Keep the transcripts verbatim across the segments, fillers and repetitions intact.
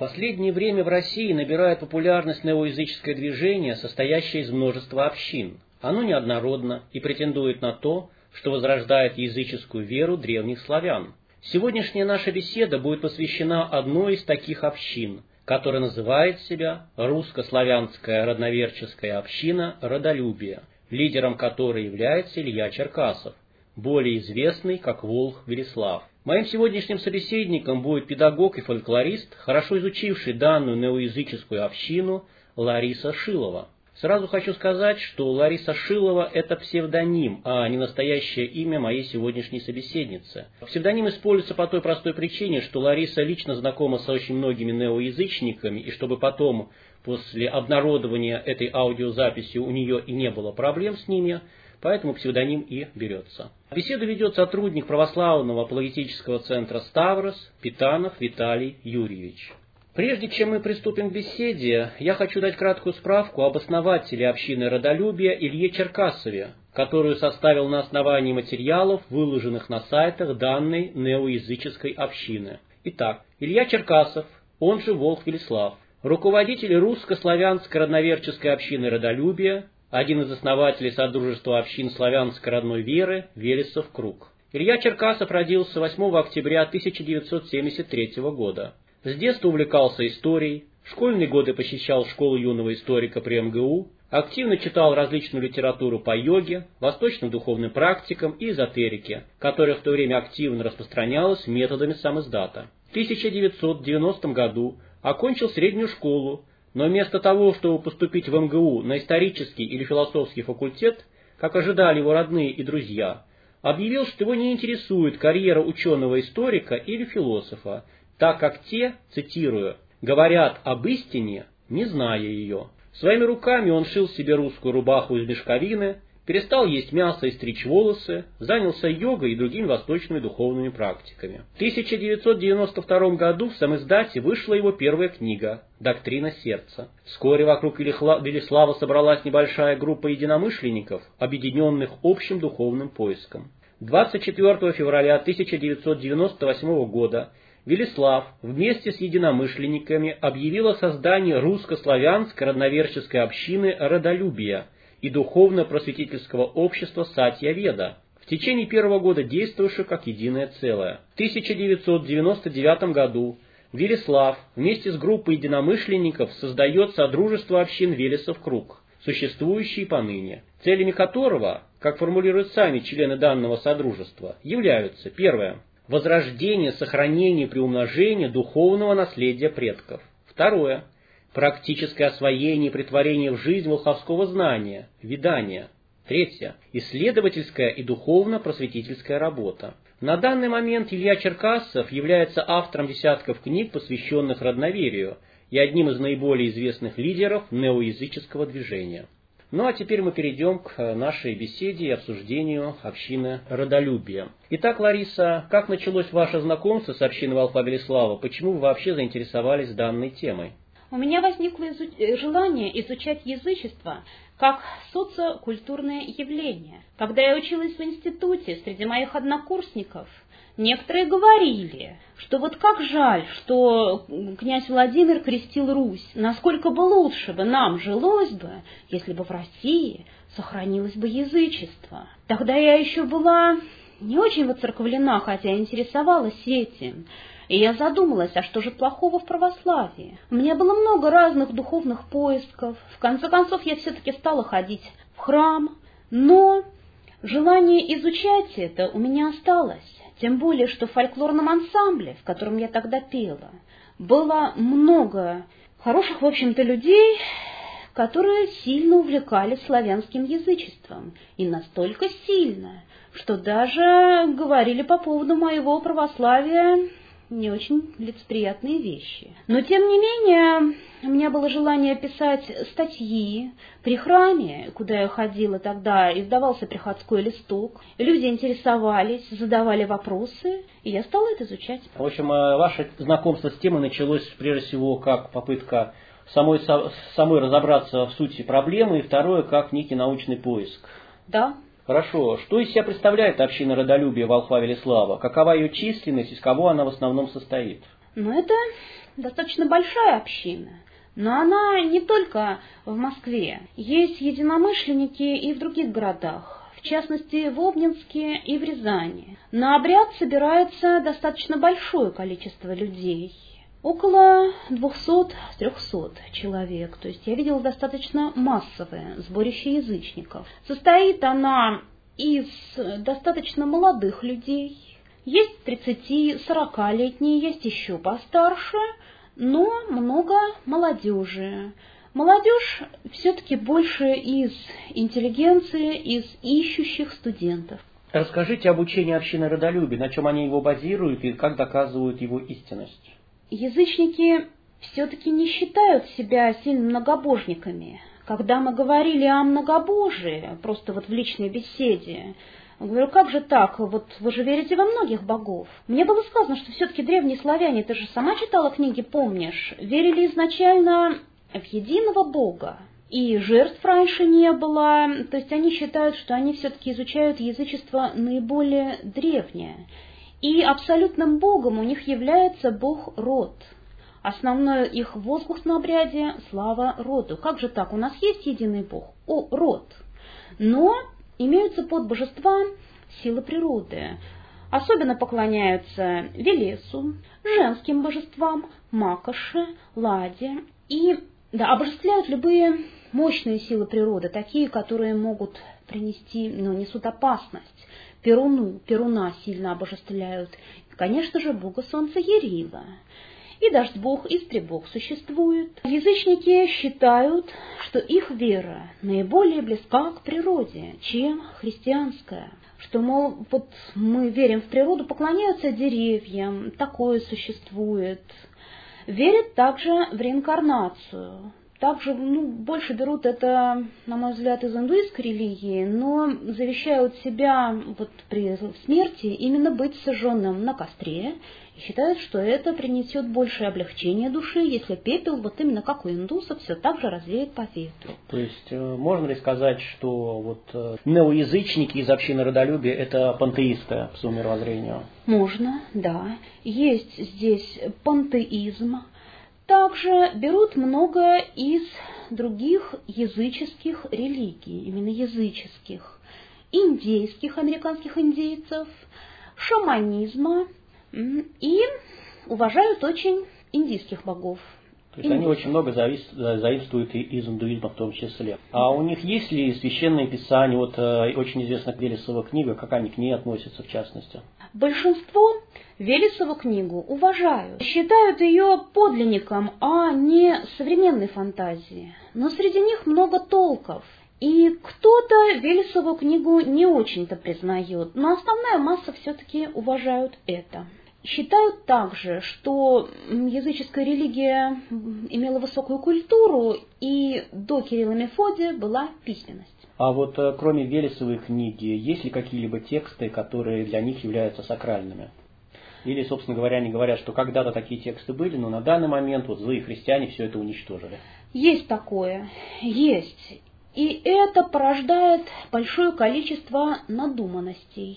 последнее время в России набирает популярность неоязыческое движение, состоящее из множества общин. Оно неоднородно и претендует на то, что возрождает языческую веру древних славян. Сегодняшняя наша беседа будет посвящена одной из таких общин, которая называет себя русско-славянская родноверческая община «Родолюбие», лидером которой является Илья Черкасов, более известный как Волх Велислав. Моим сегодняшним собеседником будет педагог и фольклорист, хорошо изучивший данную неоязыческую общину, Лариса Шилова. Сразу хочу сказать, что Лариса Шилова – это псевдоним, а не настоящее имя моей сегодняшней собеседницы. Псевдоним используется по той простой причине, что Лариса лично знакома с очень многими неоязычниками, и чтобы потом, после обнародования этой аудиозаписи, у нее и не было проблем с ними, поэтому псевдоним и берется. Беседу ведет сотрудник православного апологетического центра «Ставрос» Питанов Виталий Юрьевич. Прежде чем мы приступим к беседе, я хочу дать краткую справку об основателе общины Родолюбия Илье Черкасове, которую составил на основании материалов, выложенных на сайтах данной неоязыческой общины. Итак, Илья Черкасов, он же Волх Велислав, руководитель русско-славянской родноверческой общины Родолюбия, один из основателей Содружества общин славянской родной веры Велесов Круг. Илья Черкасов родился восьмого октября тысяча девятьсот семьдесят третьего года. С детства увлекался историей, в школьные годы посещал школу юного историка при эм гэ у, активно читал различную литературу по йоге, восточным духовным практикам и эзотерике, которая в то время активно распространялась методами самиздата. В тысяча девятьсот девяностом году окончил среднюю школу, но вместо того, чтобы поступить в эм гэ у на исторический или философский факультет, как ожидали его родные и друзья, объявил, что его не интересует карьера ученого-историка или философа, так как те, цитирую, «говорят об истине, не зная ее». Своими руками он шил себе русскую рубаху из мешковины, перестал есть мясо и стричь волосы, занялся йогой и другими восточными духовными практиками. В тысяча девятьсот девяносто втором году в самиздате вышла его первая книга «Доктрина сердца». Вскоре вокруг Велислава собралась небольшая группа единомышленников, объединенных общим духовным поиском. двадцать четвёртого февраля тысяча девятьсот девяносто восьмого года Велислав вместе с единомышленниками объявил о создании русско-славянской родноверческой общины Родолюбия и духовно-просветительского общества Сатья-Веда, в течение первого года действовавших как единое целое. В тысяча девятьсот девяносто девятом году Велислав вместе с группой единомышленников создает Содружество общин Велесов Круг, существующее поныне, целями которого, как формулируют сами члены данного содружества, являются: первое – возрождение, сохранение и приумножение духовного наследия предков. Второе – практическое освоение и претворение в жизнь волховского знания, ведания. Третье – исследовательская и духовно-просветительская работа. На данный момент Илья Черкасов является автором десятков книг, посвященных родноверию, и одним из наиболее известных лидеров неоязыческого движения. Ну а теперь мы перейдем к нашей беседе и обсуждению общины Родолюбия. Итак, Лариса, как началось ваше знакомство с общиной Волха Велислава? Почему вы вообще заинтересовались данной темой? У меня возникло изу- желание изучать язычество как социокультурное явление. Когда я училась в институте, среди моих однокурсников некоторые говорили, что вот как жаль, что князь Владимир крестил Русь, насколько бы лучше бы нам жилось бы, если бы в России сохранилось бы язычество. Тогда я еще была не очень воцерковлена, хотя интересовалась этим. И я задумалась, а что же плохого в православии? У меня было много разных духовных поисков. В конце концов, я все-таки стала ходить в храм, но желание изучать это у меня осталось. Тем более, что в фольклорном ансамбле, в котором я тогда пела, было много хороших, в общем-то, людей, которые сильно увлекались славянским язычеством. И настолько сильно, что даже говорили по поводу моего православия не очень лицеприятные вещи. Но, тем не менее, у меня было желание писать статьи. При храме, куда я ходила тогда, издавался приходской листок. Люди интересовались, задавали вопросы, и я стала это изучать. В общем, ваше знакомство с темой началось, прежде всего, как попытка самой, самой разобраться в сути проблемы, и второе, как некий научный поиск. Да. Хорошо. Что из себя представляет община Родолюбия Волха Велислава? Какова ее численность, из кого она в основном состоит? Но это достаточно большая община. Но она не только в Москве. Есть единомышленники и в других городах, в частности в Обнинске и в Рязани. На обряд собирается достаточно большое количество людей. Около двухсот-трехсот человек. То есть я видела достаточно массовое сборище язычников. Состоит она из достаточно молодых людей. Есть тридцати-сорокалетние, есть еще постарше, но много молодежи. Молодежь все-таки больше из интеллигенции, из ищущих студентов. Расскажите об учении общины родолюбия, на чем они его базируют и как доказывают его истинность. Язычники все-таки не считают себя сильно многобожниками. Когда мы говорили о многобожии, просто вот в личной беседе, я говорю, как же так, вот вы же верите во многих богов. Мне было сказано, что все-таки древние славяне, ты же сама читала книги, помнишь, верили изначально в единого бога. И жертв раньше не было, то есть они считают, что они все-таки изучают язычество наиболее древнее. И абсолютным богом у них является бог Род. Основной их возглас на обряде – слава роду. Как же так? У нас есть единый бог – о, Род. Но имеются подбожества силы природы. Особенно поклоняются Велесу, женским божествам, Макоши, Ладе. И да, обожествляют любые мощные силы природы, такие, которые могут принести, ну, несут опасность. Перуну, Перуна сильно обожествляют. И, конечно же, бога солнца Ярила. И дождь-бог, истребог существует. Язычники считают, что их вера наиболее близка к природе, чем христианская. Что, мол, вот мы верим в природу, поклоняются деревьям, такое существует. Верят также в реинкарнацию. Также, ну, больше берут это, на мой взгляд, из индуистской религии, но завещают себя вот при смерти именно быть сожженным на костре и считают, что это принесет большее облегчение души, если пепел, вот именно как у индусов, все так же развеет по ветру. То есть можно ли сказать, что вот неоязычники из общины родолюбия – это пантеисты по своему мировоззрению? Можно, да. Есть здесь пантеизм. Также берут много из других языческих религий, именно языческих, индейских, американских индейцев, шаманизма и уважают очень индийских богов. То есть они очень много заимствуют и из индуизма в том числе. А у них есть ли священные писания, вот очень известная Велесова книга, как они к ней относятся в частности? Большинство Велесову книгу уважают, считают ее подлинником, а не современной фантазией. Но среди них много толков. И кто-то Велесову книгу не очень-то признает, но основная масса все-таки уважают это. Считают также, что языческая религия имела высокую культуру, и до Кирилла и Мефодия была письменность. А вот кроме Велесовой книги, есть ли какие-либо тексты, которые для них являются сакральными? Или, собственно говоря, они говорят, что когда-то такие тексты были, но на данный момент вот злые христиане все это уничтожили? Есть такое, есть. И это порождает большое количество надуманностей.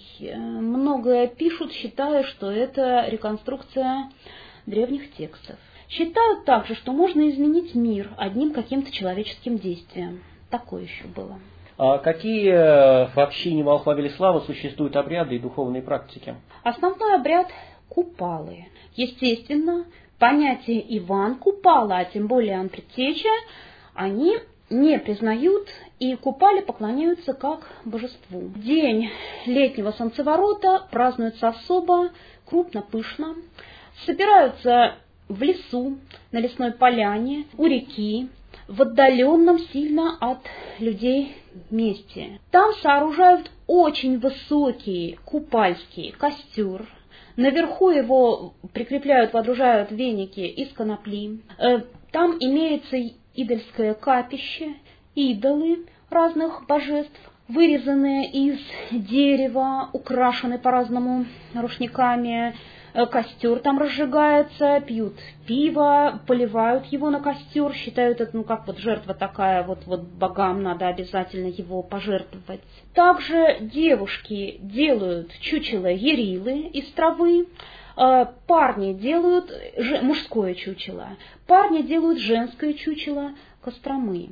Многое пишут, считая, что это реконструкция древних текстов. Считают также, что можно изменить мир одним каким-то человеческим действием. Такое еще было. А какие в общине Волхва Велеслава существуют обряды и духовные практики? Основной обряд – купалы. Естественно, понятие Иван Купала, а тем более Иоанн Предтеча, они не признают и Купале поклоняются как божеству. День летнего солнцеворота празднуется особо, крупно, пышно. Собираются в лесу, на лесной поляне, у реки, в отдаленном сильно от людей месте. Там сооружают очень высокий купальский костер. Наверху его прикрепляют, водружают веники из конопли. Там имеется идольское капище, идолы разных божеств, вырезанные из дерева, украшенные по-разному рушниками. Костер там разжигается, пьют пиво, поливают его на костер, считают это, ну, как вот жертва такая, вот, вот богам надо обязательно его пожертвовать. Также девушки делают чучело Ярилы из травы, Парни делают мужское чучело, парни делают женское чучело Костромы.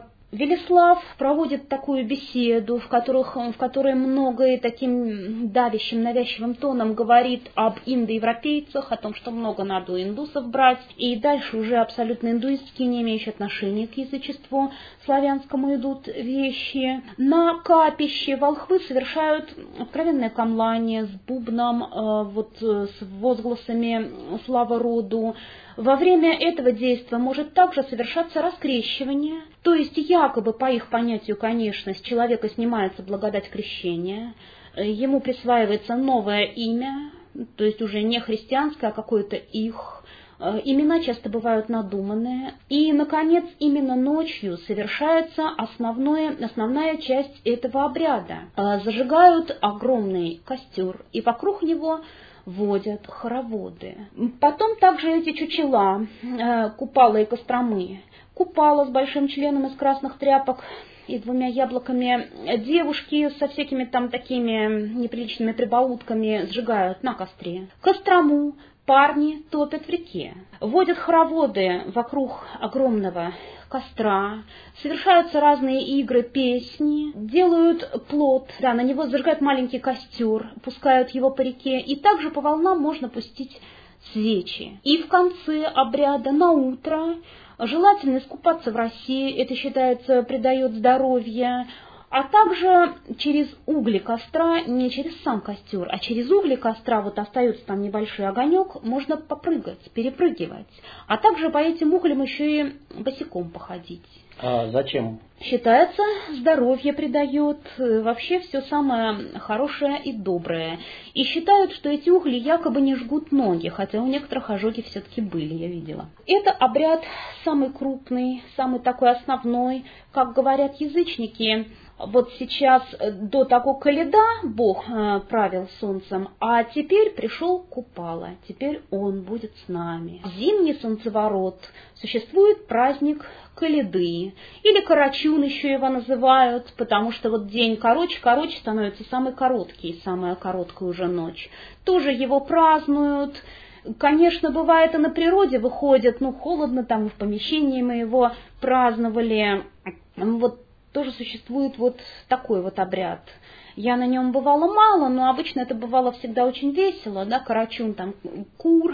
Велислав проводит такую беседу, в, которых, в которой многое таким давящим, навязчивым тоном говорит об индоевропейцах, о том, что много надо у индусов брать, и дальше уже абсолютно индуистские, не имеющие отношения к язычеству славянскому идут вещи. На капище волхвы совершают откровенное камлание с бубном, вот, с возгласами «Слава роду». Во время этого действия может также совершаться раскрещивание, то есть якобы, по их понятию, конечно, с человека снимается благодать крещения, ему присваивается новое имя, то есть уже не христианское, а какое-то их. Имена часто бывают надуманные. И, наконец, именно ночью совершается основное, основная часть этого обряда. Зажигают огромный костер, и вокруг него водят хороводы. Потом также эти чучела, Купала и Костромы. Купала с большим членом из красных тряпок и двумя яблоками. Девушки со всякими там такими неприличными прибаутками сжигают на костре. Кострому парни топят в реке. Водят хороводы вокруг огромного костра, совершаются разные игры, песни, делают плот, да, на него зажигают маленький костер, пускают его по реке, и также по волнам можно пустить свечи. И в конце обряда на утро желательно искупаться в росе, это считается придает здоровье, а также через угли костра, не через сам костер, а через угли костра, вот остается там небольшой огонек, можно попрыгать, перепрыгивать. А также по этим углям еще и босиком походить. А зачем? Считается, здоровье придает, вообще все самое хорошее и доброе. И считают, что эти угли якобы не жгут ноги, хотя у некоторых ожоги все-таки были, я видела. Это обряд самый крупный, самый такой основной, как говорят язычники. Вот сейчас до того Каледа Бог э, правил солнцем, а теперь пришел Купала, теперь он будет с нами. Зимний солнцеворот, существует праздник Каледы, или Карачун еще его называют, потому что вот день короче-короче становится самый короткий, самая короткая уже ночь. Тоже его празднуют. Конечно, бывает и на природе выходят, ну холодно там, в помещении мы его праздновали, вот. Тоже существует вот такой вот обряд. Я на нем бывала мало, но обычно это бывало всегда очень весело, да, Карачун, там кур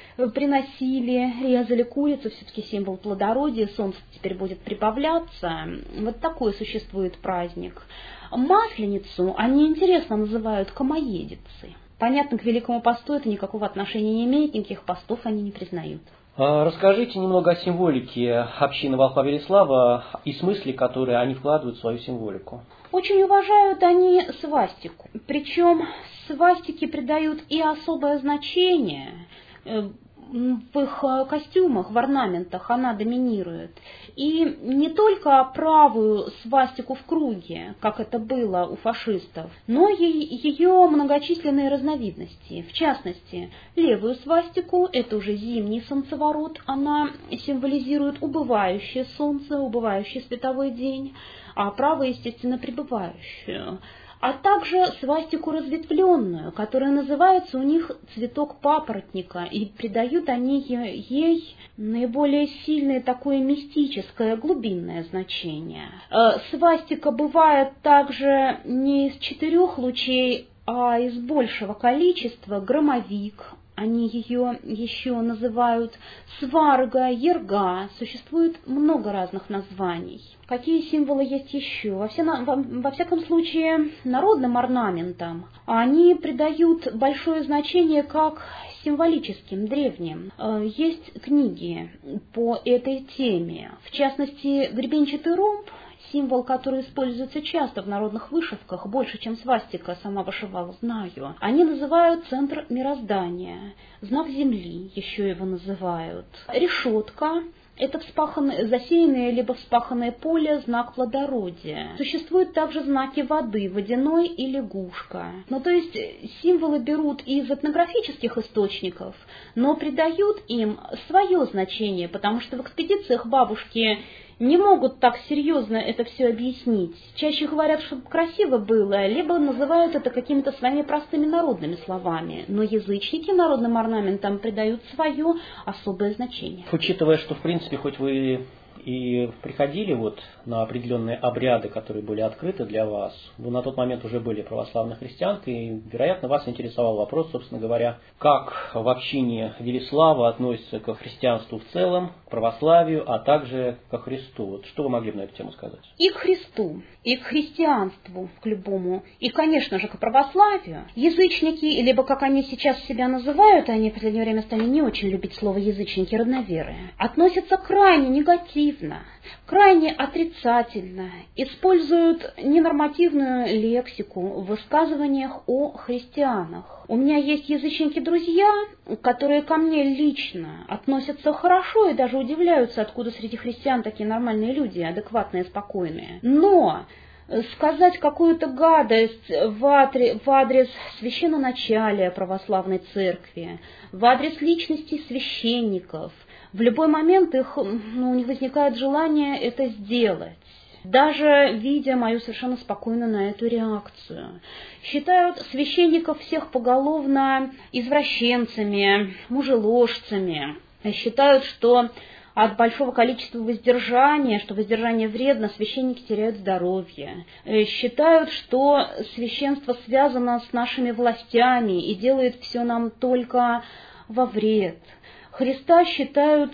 приносили, резали курицу, все-таки символ плодородия, солнце теперь будет прибавляться. Вот такой существует праздник. Масленицу они интересно называют Комоедицей. Понятно, к Великому посту это никакого отношения не имеет, никаких постов они не признают. Расскажите немного о символике общины волхва Велислава и смысле, который они вкладывают в свою символику. Очень уважают они свастику. Причем свастике придают и особое значение. В их костюмах, в орнаментах она доминирует. И не только правую свастику в круге, как это было у фашистов, но и ее многочисленные разновидности. В частности, левую свастику, это уже зимний солнцеворот, она символизирует убывающее солнце, убывающий световой день, а правая, естественно, пребывающую. А также свастику разветвленную, которая называется у них цветок папоротника, и придают они ей наиболее сильное такое мистическое, глубинное значение. Свастика бывает также не из четырех лучей, а из большего количества, громовик. Они ее еще называют сварга, ерга. Существует много разных названий. Какие символы есть еще? Во, все, во, во всяком случае, народным орнаментам они придают большое значение как символическим, древним. Есть книги по этой теме. В частности, гребенчатый ромб, символ, который используется часто в народных вышивках, больше, чем свастика, сама вышивала, знаю. Они называют центр мироздания, знак земли, еще его называют. Решетка – это вспаханное, засеянное либо вспаханное поле, знак плодородия. Существуют также знаки воды, водяной и лягушка. Ну, то есть символы берут из этнографических источников, но придают им свое значение, потому что в экспедициях бабушки не могут так серьезно это все объяснить. Чаще говорят, чтобы красиво было, либо называют это какими-то своими простыми народными словами. Но язычники народным орнаментам придают свое особое значение. Учитывая, что в принципе, хоть вы и приходили вот на определенные обряды, которые были открыты для вас, вы на тот момент уже были православной христианкой, и, вероятно, вас интересовал вопрос, собственно говоря, как в общине Велислава относится к христианству в целом, к православию, а также ко Христу. Вот что вы могли бы на эту тему сказать? И к Христу, и к христианству, к любому, и, конечно же, к православию. Язычники, либо, как они сейчас себя называют, они в последнее время стали не очень любить слово язычники, родноверы, относятся крайне негативно, крайне отрицательно, используют ненормативную лексику в высказываниях о христианах. У меня есть язычники-друзья, которые ко мне лично относятся хорошо и даже удивляются, откуда среди христиан такие нормальные люди, адекватные, спокойные. Но сказать какую-то гадость в адрес, в адрес священноначалия православной церкви, в адрес личностей священников, в любой момент их, ну, у них возникает желание это сделать, даже видя мою совершенно спокойную на эту реакцию. Считают священников всех поголовно извращенцами, мужеложцами. Считают, что от большого количества воздержания, что воздержание вредно, священники теряют здоровье. Считают, что священство связано с нашими властями и делает все нам только во вред. Христа считают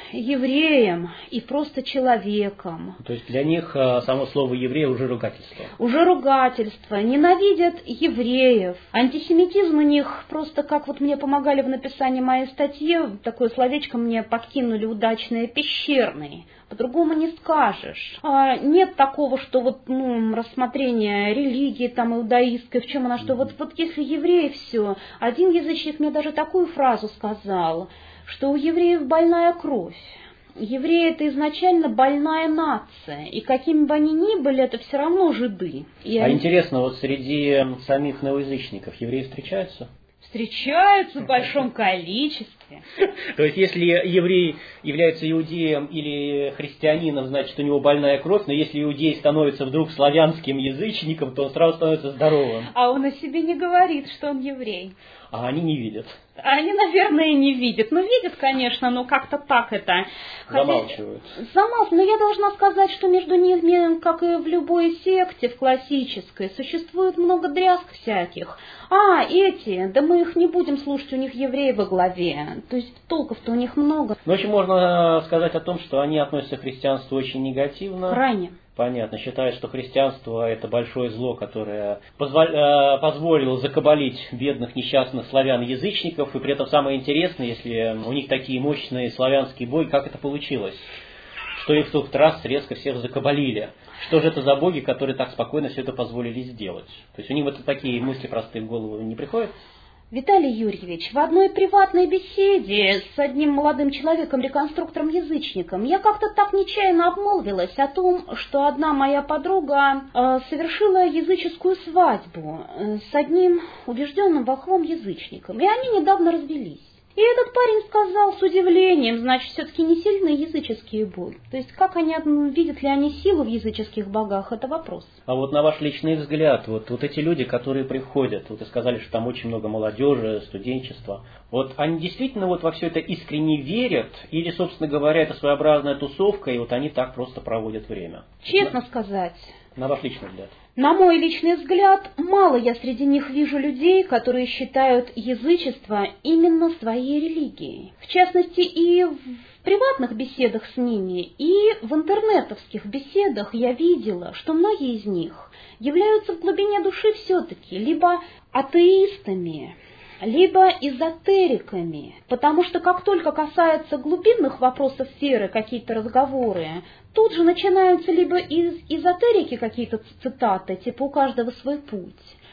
евреем и просто человеком. То есть для них само слово «еврей» уже ругательство. Уже ругательство. Ненавидят евреев. Антисемитизм у них просто, как вот мне помогали в написании моей статьи, такое словечко мне подкинули удачное, пещерный. По-другому не скажешь. А, нет такого, что вот, ну, рассмотрение религии там иудаистской, в чем она, что вот, вот если евреи все. Один язычник мне даже такую фразу сказал, что у евреев больная кровь. Евреи – это изначально больная нация, и какими бы они ни были, это все равно жиды. И а они... интересно, вот среди самих неоязычников евреи встречаются? Встречаются в большом количестве. То есть, если еврей является иудеем или христианином, значит, у него больная кровь, но если иудей становится вдруг славянским язычником, то он сразу становится здоровым. А он о себе не говорит, что он еврей. А они не видят. Они, наверное, не видят. Ну, видят, конечно, но как-то так это... Замалчивают. Замалчивают. Но я должна сказать, что между ними, как и в любой секте, в классической, существует много дрязг всяких. А, эти, да мы их не будем слушать, у них евреи во главе. То есть толков-то у них много. Ну, в общем, можно сказать о том, что они относятся к христианству очень негативно. Крайне. Понятно, считают, что христианство – это большое зло, которое позволь, позволило закабалить бедных несчастных славян-язычников, и при этом самое интересное, если у них такие мощные славянские боги, как это получилось? Что их в тот раз резко всех закабалили. Что же это за боги, которые так спокойно все это позволили сделать? То есть у них вот такие мысли простые в голову не приходят? Виталий Юрьевич, в одной приватной беседе с одним молодым человеком, реконструктором-язычником, я как-то так нечаянно обмолвилась о том, что одна моя подруга э, совершила языческую свадьбу э, с одним убежденным волхвом язычником, и они недавно развелись. И этот парень сказал с удивлением, значит, все-таки не сильные языческие боги. То есть, как они, видят ли они силу в языческих богах, это вопрос. А вот на ваш личный взгляд, вот, вот эти люди, которые приходят, вот вы сказали, что там очень много молодежи, студенчества, вот они действительно вот во все это искренне верят, или, собственно говоря, это своеобразная тусовка, и вот они так просто проводят время? Честно на, сказать. На ваш личный взгляд. На мой личный взгляд, мало я среди них вижу людей, которые считают язычество именно своей религией. В частности, и в приватных беседах с ними, и в интернетовских беседах я видела, что многие из них являются в глубине души все-таки либо атеистами, либо эзотериками, потому что как только касается глубинных вопросов веры, какие-то разговоры, тут же начинаются либо из эзотерики какие-то цитаты, типа «у каждого свой путь».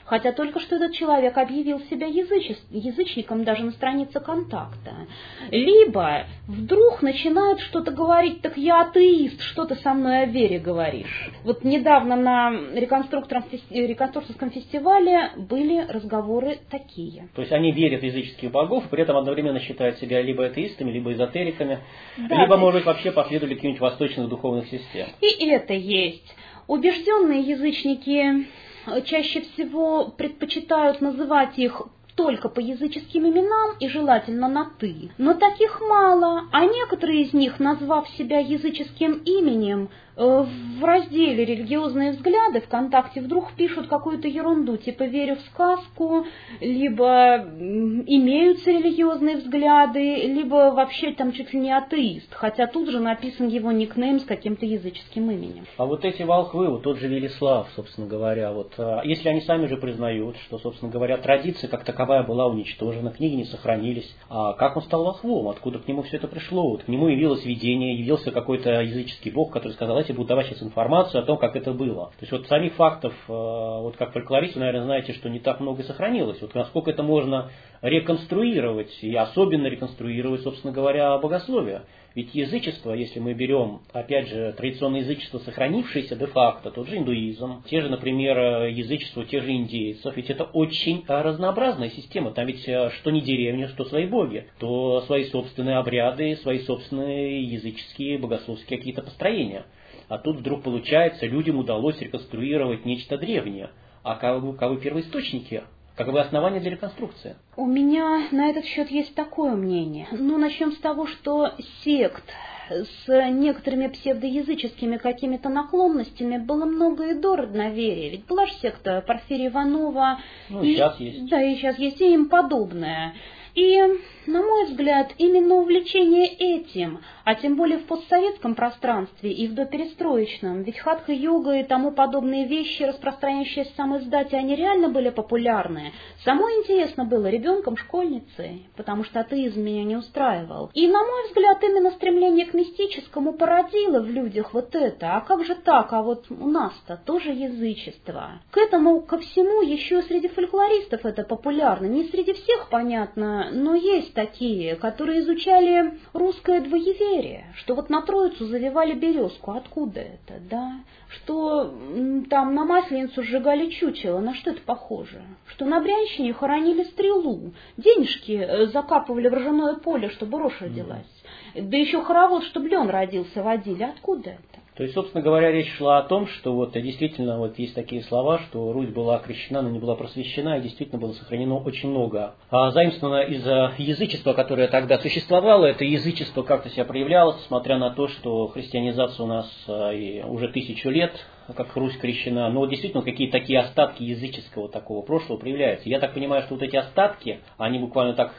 хотя только что этот человек объявил себя язычес... язычником даже на странице «Контакта». Либо вдруг начинают что-то говорить: так я атеист, что ты со мной о вере говоришь? Вот недавно на реконструкторском фестивале были разговоры такие. То есть они верят в языческих богов, при этом одновременно считают себя либо атеистами, либо эзотериками, да, либо, может быть, вообще последовали каких-нибудь восточных духовных систем. И это есть. Убежденные язычники чаще всего предпочитают называть их только по языческим именам и желательно на «ты». Но таких мало, а некоторые из них, назвав себя языческим именем, в разделе «Религиозные взгляды» ВКонтакте вдруг пишут какую-то ерунду, типа «верю в сказку», либо «имеются религиозные взгляды», либо вообще там чуть ли не атеист, хотя тут же написан его никнейм с каким-то языческим именем. А вот эти волхвы, вот тот же Велислав, собственно говоря, вот если они сами же признают, что, собственно говоря, традиция как таковая была уничтожена, книги не сохранились, а как он стал волхвом, откуда к нему все это пришло? Вот к нему явилось видение, явился какой-то языческий бог, который сказал: давайте буду давать сейчас информацию о том, как это было. То есть вот самих фактов, вот как фольклорист, вы, наверное, знаете, что не так много сохранилось. Вот насколько это можно реконструировать, и особенно реконструировать, собственно говоря, богословие. Ведь язычество, если мы берем, опять же, традиционное язычество, сохранившееся де-факто, тот же индуизм, те же, например, язычество тех же индейцев, ведь это очень разнообразная система. Там ведь что не деревня, что свои боги, то свои собственные обряды, свои собственные языческие, богословские какие-то построения. А тут вдруг получается, людям удалось реконструировать нечто древнее. А каковы, каковы первоисточники? Каковы основания для реконструкции? У меня на этот счет есть такое мнение. Ну, начнем с того, что сект с некоторыми псевдоязыческими какими-то наклонностями было много и до родноверия. Ведь была же секта Порфирия Иванова. Ну, и сейчас есть. Да, и сейчас есть, и им подобное. И, на мой взгляд, именно увлечение этим, а тем более в постсоветском пространстве и в доперестроечном, ведь хатха-йога и тому подобные вещи, распространяющиеся в самой издате, они реально были популярны. Самое интересно было ребенком, школьницей, потому что атеизм меня не устраивал. И, на мой взгляд, именно стремление к мистическому породило в людях вот это. А как же так? А вот у нас-то тоже язычество. К этому, ко всему, еще среди фольклористов это популярно. Не среди всех, понятно, но есть такие, которые изучали русское двоеверие, что вот на Троицу завивали березку. Откуда это, да? Что там на Масленицу сжигали чучело. На что это похоже? Что на Брянщине хоронили стрелу. Денежки закапывали в ржаное поле, чтобы рожь родилась. Да еще хоровод, чтобы лен родился, водили. Откуда это? То есть, собственно говоря, речь шла о том, что вот действительно вот есть такие слова, что Русь была окрещена, но не была просвещена, и действительно было сохранено очень много. А заимствовано из язычества, которое тогда существовало, это язычество как-то себя проявляло, несмотря на то, что христианизация у нас и уже тысячу лет, как Русь крещена, но действительно какие-то такие остатки языческого такого прошлого проявляются. Я так понимаю, что вот эти остатки, они буквально так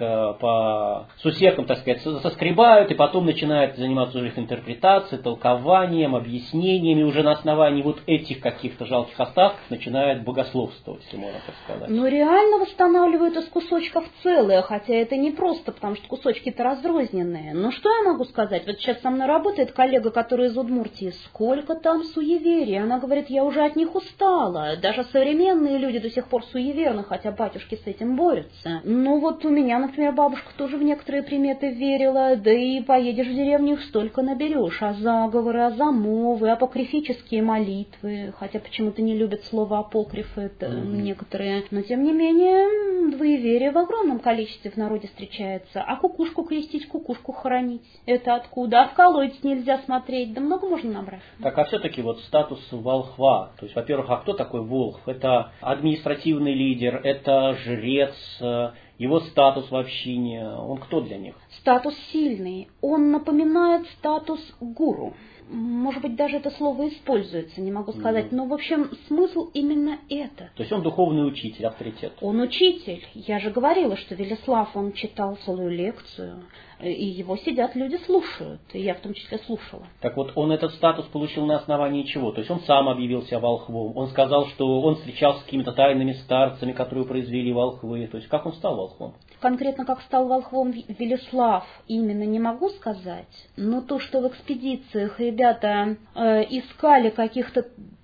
по сусекам, так сказать, соскребают, и потом начинают заниматься уже их интерпретацией, толкованием, объяснениями, уже на основании вот этих каких-то жалких остатков начинают богословствовать, если можно так сказать. Но реально восстанавливают из кусочков целое, хотя это не просто, потому что кусочки-то разрозненные. Но что я могу сказать? Вот сейчас со мной работает коллега, который из Удмуртии. Сколько там суеверий? Она говорит, я уже от них устала. Даже современные люди до сих пор суеверны, хотя батюшки с этим борются. Ну вот у меня, например, бабушка тоже в некоторые приметы верила, да и поедешь в деревню, их столько наберешь. А заговоры, а замовы, апокрифические молитвы, хотя почему-то не любят слово апокрифы это mm-hmm. некоторые. Но тем не менее, двоеверие в огромном количестве в народе встречается. А кукушку крестить, кукушку хоронить, это откуда? А в колодец нельзя смотреть, да много можно набрать. Так, а все-таки вот статус волхва. То есть, во-первых, а кто такой волхв? Это административный лидер, это жрец, его статус в общине. Он кто для них? Статус сильный. Он напоминает статус гуру. Может быть, даже это слово используется, не могу сказать. Mm. Но, в общем, смысл именно это. То есть он духовный учитель, авторитет. Он учитель. Я же говорила, что Велислав, он читал целую лекцию, и его сидят, люди слушают. И я в том числе слушала. Так вот, он этот статус получил на основании чего? То есть он сам объявил себя волхвом. Он сказал, что он встречался с какими-то тайными старцами, которые произвели волхвы. То есть как он стал волхвом? Конкретно как стал волхвом Велислав, именно не могу сказать. Но то, что в экспедициях ребята э, искали каких-то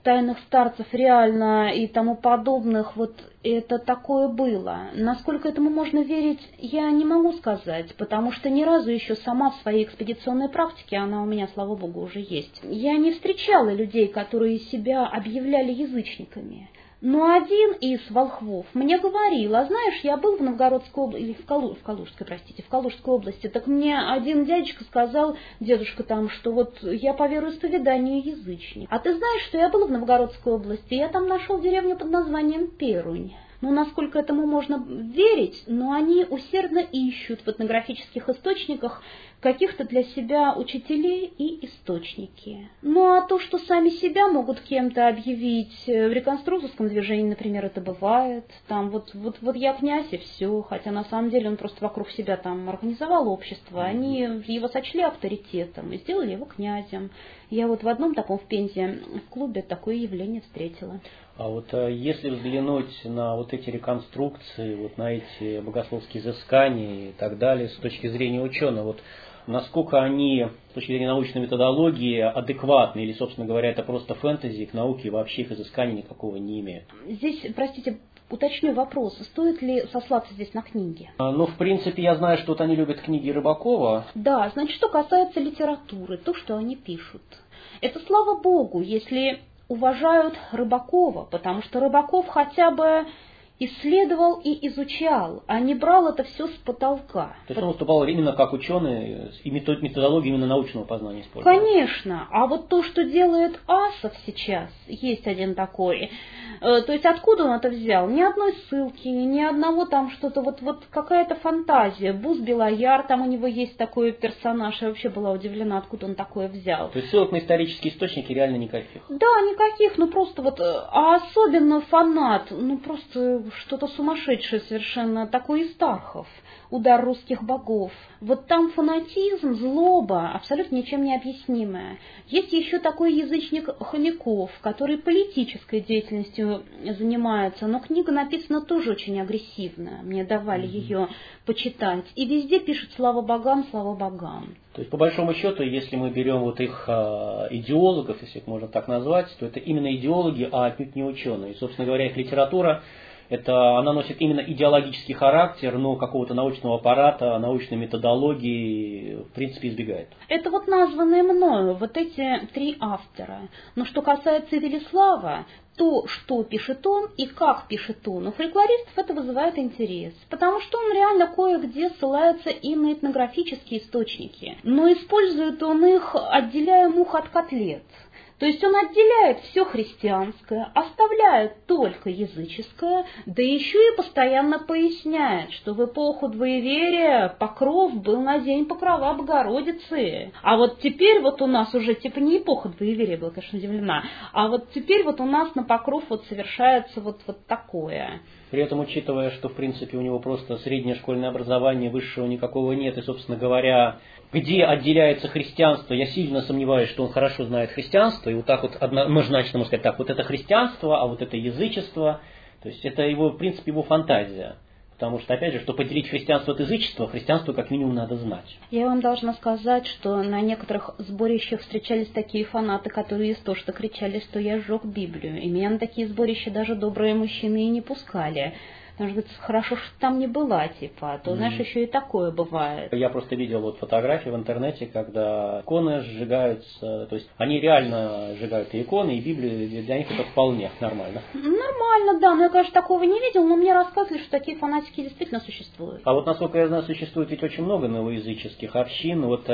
тайных старцев реально и тому подобных, вот это такое было. Насколько этому можно верить, я не могу сказать, потому что ни разу еще сама в своей экспедиционной практике, она у меня, слава богу, уже есть, я не встречала людей, которые себя объявляли язычниками. Но один из волхвов мне говорил: а знаешь, я был в Новгородской области, в, Калу, в Калужской, простите, в Калужской области, так мне один дядечка сказал, дедушка там, что вот я по вероисповеданию язычник. А ты знаешь, что я был в Новгородской области, я там нашел деревню под названием Перунь. Ну, насколько этому можно верить, но они усердно ищут в этнографических источниках каких-то для себя учителей и источники. Ну, а то, что сами себя могут кем-то объявить, в реконструкторском движении, например, это бывает. Там вот, вот, вот я князь и все, хотя на самом деле он просто вокруг себя там организовал общество. Они его сочли авторитетом и сделали его князем. Я вот в одном таком в Пензе в клубе такое явление встретила. А вот если взглянуть на вот эти реконструкции, вот на эти богословские изыскания и так далее, с точки зрения ученого, вот насколько они с точки зрения научной методологии адекватны, или, собственно говоря, это просто фэнтези, к науке вообще их изысканий никакого не имеют? Здесь, простите, уточню вопрос, стоит ли сослаться здесь на книги? А, ну, в принципе, я знаю, что вот они любят книги Рыбакова. Да, значит, что касается литературы, то, что они пишут. Это, слава богу, если уважают Рыбакова, потому что Рыбаков хотя бы исследовал и изучал, а не брал это все с потолка. То есть он выступал именно как ученый, и методологию именно научного познания использовал? Конечно. А вот то, что делает Асов сейчас, есть один такой. То есть откуда он это взял? Ни одной ссылки, ни одного там что-то, вот, вот какая-то фантазия. Бус Белояр, там у него есть такой персонаж, я вообще была удивлена, откуда он такое взял. То есть ссылок на исторические источники реально никаких? Да, никаких, ну просто вот, а особенно фанат, ну просто что-то сумасшедшее совершенно, такой из Тархов. Удар русских богов. Вот там фанатизм, злоба, абсолютно ничем не объяснимая. Есть еще такой язычник Хомяков, который политической деятельностью занимается, но книга написана тоже очень агрессивно. Мне давали mm-hmm. ее почитать. И везде пишет «Слава богам, слава богам». То есть, по большому счету, если мы берем вот их э, идеологов, если их можно так назвать, то это именно идеологи, а отнюдь не ученые. И, собственно говоря, их литература, это, она носит именно идеологический характер, но какого-то научного аппарата, научной методологии в принципе избегает. Это вот названные мною вот эти три автора. Но что касается Велислава, то, что пишет он и как пишет он, у фольклористов это вызывает интерес, потому что он реально кое-где ссылается и на этнографические источники, но использует он их, отделяя мух от котлет. То есть он отделяет все христианское, оставляет только языческое, да еще и постоянно поясняет, что в эпоху двоеверия покров был на день покрова Богородицы. А вот теперь вот у нас уже, типа не эпоха двоеверия, была, конечно, удивлена, а вот теперь вот у нас на покров вот совершается вот, вот такое. При этом, учитывая, что, в принципе, у него просто среднее школьное образование, высшего никакого нет, и, собственно говоря, где отделяется христианство, я сильно сомневаюсь, что он хорошо знает христианство, и вот так вот, однозначно можно сказать, так, вот это христианство, а вот это язычество, то есть это его, в принципе, его фантазия. Потому что, опять же, чтобы поделить христианство от язычества, христианство как минимум надо знать. Я вам должна сказать, что на некоторых сборищах встречались такие фанаты, которые истошно кричали, что я сжег Библию. И меня на такие сборища даже добрые мужчины и не пускали. Потому что говорит, хорошо, что там не была, типа, а то, mm-hmm. знаешь, еще и такое бывает. Я просто видел вот фотографии в интернете, когда иконы сжигаются, то есть они реально сжигают и иконы, и Библию, для них это вполне нормально. Нормально, да, но я, конечно, такого не видел, но мне рассказывали, что такие фанатики действительно существуют. А вот, насколько я знаю, существует ведь очень много новоязыческих общин, вот...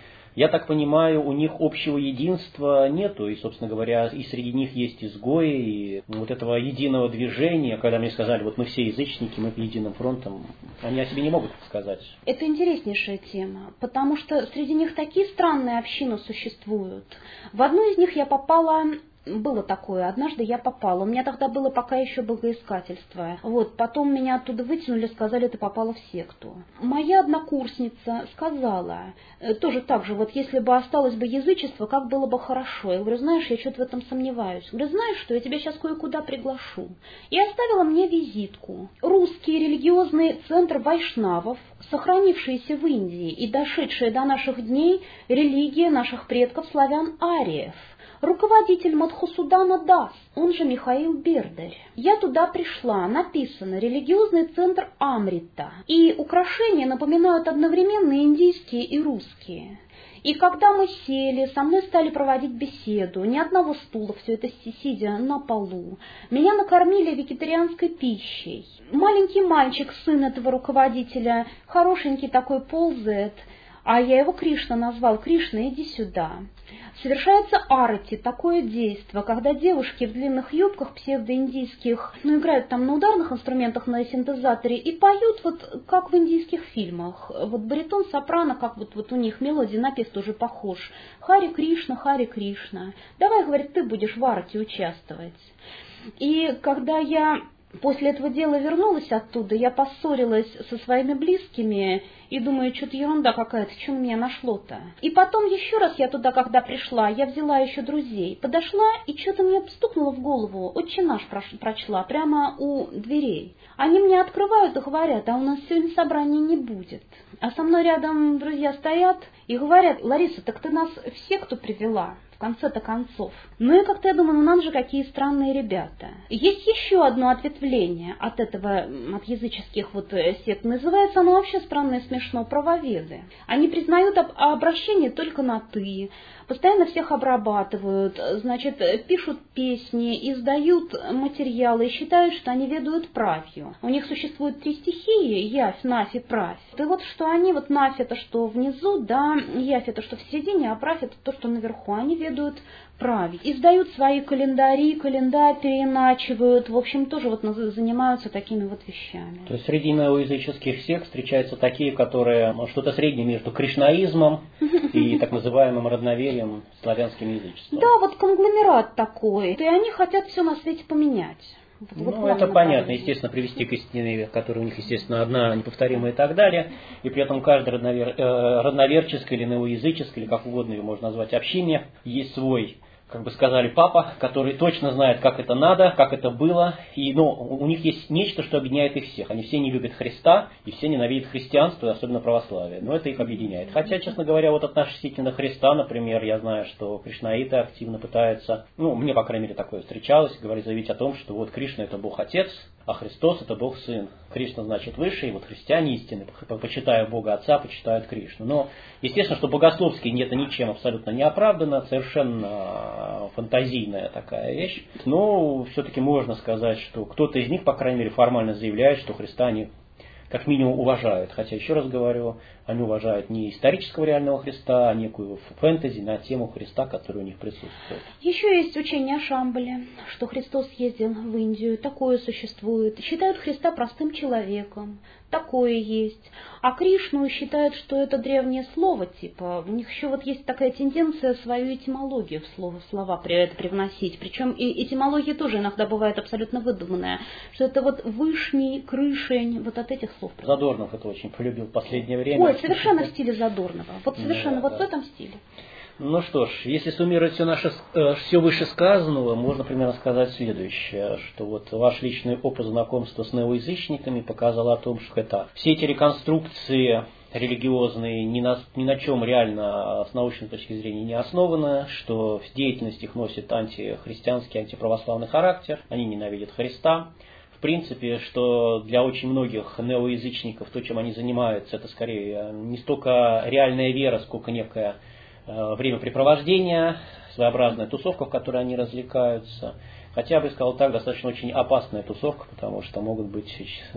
Я так понимаю, у них общего единства нету, и, собственно говоря, и среди них есть изгои, и вот этого единого движения, когда мне сказали, вот мы все язычники, мы единым фронтом, они о себе не могут сказать. Это интереснейшая тема, потому что среди них такие странные общины существуют. В одну из них я попала... Было такое. Однажды я попала. У меня тогда было пока еще богоискательство. Вот. Потом меня оттуда вытянули, сказали, ты попала в секту. Моя однокурсница сказала, тоже так же, вот если бы осталось бы язычество, как было бы хорошо. Я говорю, знаешь, я что-то в этом сомневаюсь. Я говорю, знаешь что, я тебя сейчас кое-куда приглашу. И оставила мне визитку. Русский религиозный центр вайшнавов сохранившаяся в Индии и дошедшая до наших дней религия наших предков славян-ариев. Руководитель Мадхусудана Дас, он же Михаил Бердарь. Я туда пришла, написано «Религиозный центр Амрита». И украшения напоминают одновременно индийские и русские. И когда мы сели, со мной стали проводить беседу, ни одного стула, все это сидя на полу. Меня накормили вегетарианской пищей. Маленький мальчик, сын этого руководителя, хорошенький такой, ползает, а я его Кришна назвал. Кришна, иди сюда. Совершается арати, такое действо, когда девушки в длинных юбках псевдоиндийских, ну, играют там на ударных инструментах, на синтезаторе и поют вот как в индийских фильмах. Вот баритон, сопрано, как вот, вот у них мелодия, напев тоже похож. Хари Кришна, Хари Кришна. Давай, говорит, ты будешь в арати участвовать. И когда я после этого дела вернулась оттуда, я поссорилась со своими близкими и думаю, что-то ерунда какая-то, что на меня нашло-то. И потом еще раз я туда, когда пришла, я взяла еще друзей, подошла и что-то мне стукнуло в голову, «Отче наш» прочла прямо у дверей. Они мне открывают и говорят, а у нас сегодня собрания не будет. А со мной рядом друзья стоят и говорят, Лариса, так ты нас в секту привела. В конце-то концов. Ну и как-то я думаю, ну нам же какие странные ребята. Есть еще одно ответвление от этого, от языческих вот сект. Называется оно вообще странно и смешно правоведы. Они признают об, обращение только на «ты», постоянно всех обрабатывают, значит, пишут песни, издают материалы и считают, что они ведают правью. У них существует три стихии: явь, навь и правь. И вот что они, вот навь это что внизу, да, явь это что в середине, а правь это то, что наверху. Они ведут править. Издают свои календари, календарь переиначивают, в общем, тоже вот занимаются такими вот вещами. То есть среди неоязыческих сект встречаются такие, которые что-то среднее между кришнаизмом и так называемым родноверием, славянским язычеством. Да, вот конгломерат такой. И они хотят все на свете поменять. Вот, ну, это понятно, естественно, привести к истине, которая у них, естественно, одна, неповторимая и так далее, и при этом каждой родновер... э, родноверческой или неоязыческой, или как угодно ее можно назвать, общине, есть свой, как бы сказали, папа, который точно знает, как это надо, как это было, и, ну, у них есть нечто, что объединяет их всех. Они все не любят Христа, и все ненавидят христианство, и особенно православие, но это их объединяет. Хотя, честно говоря, вот относительно Христа, например, я знаю, что кришнаиты активно пытаются, ну, мне, по крайней мере, такое встречалось, говорить, заявить о том, что вот Кришна это Бог Отец, а Христос это Бог Сын. Кришна значит выше, и вот христиане истины, почитая Бога Отца, почитают Кришну. Но, естественно, что богословски это ничем абсолютно не оправдано, совершенно фантазийная такая вещь. Но все-таки можно сказать, что кто-то из них, по крайней мере, формально заявляет, что Христа они как минимум уважают. Хотя, еще раз говорю, они уважают не исторического реального Христа, а некую фэнтези на тему Христа, которая у них присутствует. Еще есть учение о Шамбале, что Христос ездил в Индию, такое существует. Считают Христа простым человеком, такое есть. А Кришну считают, что это древнее слово, типа, у них еще вот есть такая тенденция свою этимологию в слово, в слова при это привносить. Причем и этимология тоже иногда бывает абсолютно выдуманная, что это вот вышний, крышень, вот от этих слов. Задорнов это очень полюбил в последнее время. Ой, совершенно в стиле Задорнова. Вот совершенно да, вот да. в этом стиле. Ну что ж, если суммировать все наше, все вышесказанного, можно примерно сказать следующее, что вот ваш личный опыт знакомства с неоязычниками показал о том, что это все эти реконструкции религиозные ни на, ни на чем реально с научной точки зрения не основаны, что деятельность их носит антихристианский, антиправославный характер, они ненавидят Христа. В принципе, что для очень многих неоязычников то, чем они занимаются, это скорее не столько реальная вера, сколько некое э, времяпрепровождение, своеобразная тусовка, в которой они развлекаются. Хотя, я бы сказал так, достаточно очень опасная тусовка, потому что могут быть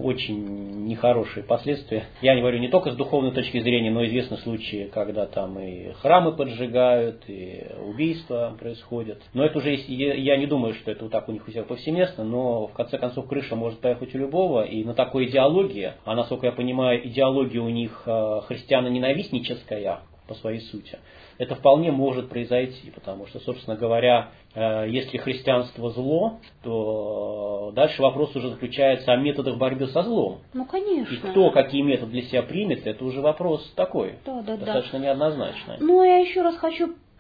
очень нехорошие последствия. Я не говорю не только с духовной точки зрения, но известны случаи, когда там и храмы поджигают, и убийства происходят. Но это уже, я не думаю, что это вот так у них у всех повсеместно, но в конце концов крыша может поехать у любого, и на такой идеологии, а насколько я понимаю, идеология у них христиано-ненавистническая по своей сути, это вполне может произойти, потому что, собственно говоря, если христианство зло, то дальше вопрос уже заключается о методах борьбы со злом. Ну, конечно. И кто какие методы для себя примет, это уже вопрос такой, да, да, достаточно да. неоднозначный. Ну, я еще раз хочу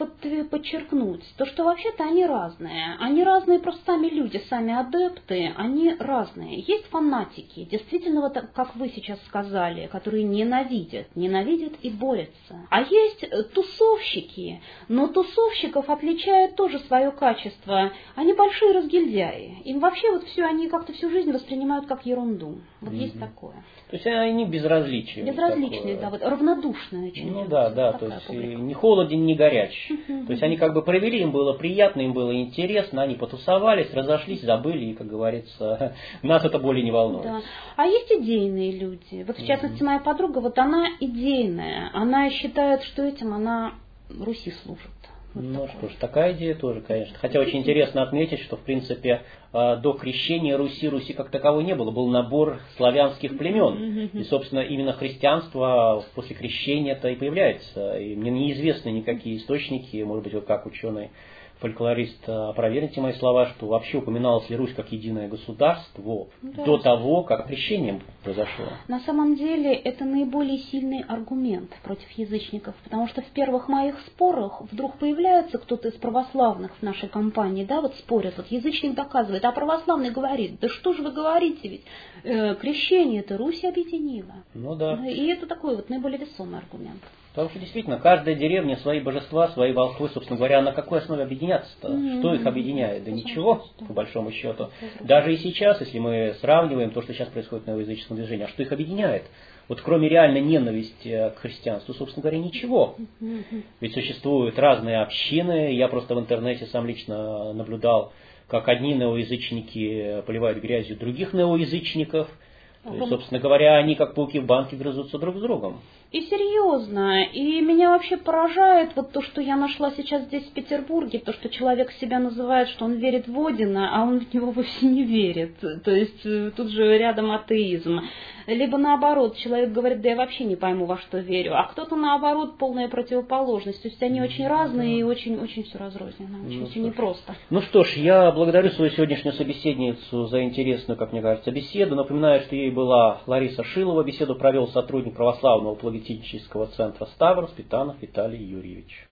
подчеркнуть, то, что вообще-то они разные. Они разные просто сами люди, сами адепты, они разные. Есть фанатики, действительно, вот как вы сейчас сказали, которые ненавидят, ненавидят и борются. А есть тусовщики, но тусовщиков отличает тоже свое качество. Они большие разгильдяи. Им вообще вот все, они как-то всю жизнь воспринимают как ерунду. Вот mm-hmm. есть такое. То есть они безразличны. Безразличные, да, вот равнодушные очень. Ну да, да, то есть публика. Не холоден, не горяч. Uh-huh. То есть они как бы провели, им было приятно, им было интересно, они потусовались, разошлись, забыли, и, как говорится, нас это более не волнует. Да. А есть идейные люди. Вот в частности, uh-huh. моя подруга, вот она идейная, она считает, что этим она Руси служит. Вот ну такое. что ж, такая идея тоже, конечно. Хотя очень интересно отметить, что в принципе до крещения Руси, Руси как таковой не было. Был набор славянских племен. И, собственно, именно христианство после крещения-то и появляется. И мне неизвестны никакие источники, может быть, вы как ученый, фольклорист, опровергните мои слова, что вообще упоминалась ли Русь как единое государство да. до того, как крещение произошло. На самом деле это наиболее сильный аргумент против язычников, потому что в первых моих спорах вдруг появляется кто-то из православных в нашей компании, да, вот спорят, вот язычник доказывает, а православный говорит, да что же вы говорите, ведь э, крещение-то Русь объединила. Ну да. И это такой вот наиболее весомый аргумент. Потому что действительно, каждая деревня, свои божества, свои волхвы, собственно говоря, на какой основе объединяться-то? Mm-hmm. Что их объединяет? Да ничего, по большому счету. Даже и сейчас, если мы сравниваем то, что сейчас происходит в новоязыческом движении, а что их объединяет? Вот кроме реальной ненависти к христианству, собственно говоря, ничего. Mm-hmm. Ведь существуют разные общины. Я просто в интернете сам лично наблюдал, как одни неоязычники поливают грязью других неоязычников. То есть, собственно говоря, они как пауки в банке грызутся друг с другом. И серьезно, и меня вообще поражает вот то, что я нашла сейчас здесь в Петербурге, то, что человек себя называет, что он верит в Одина, а он в него вовсе не верит. То есть тут же рядом атеизм. Либо наоборот, человек говорит, да я вообще не пойму, во что верю, а кто-то наоборот полная противоположность. То есть они очень разные и очень-очень все разрозненно, очень, ну, очень непросто. Ну что ж, я благодарю свою сегодняшнюю собеседницу за интересную, как мне кажется, беседу. Напоминаю, что ей была Лариса Шилова. Беседу провел сотрудник православного апологетического центра Ставрос Питанов Виталий Юрьевич.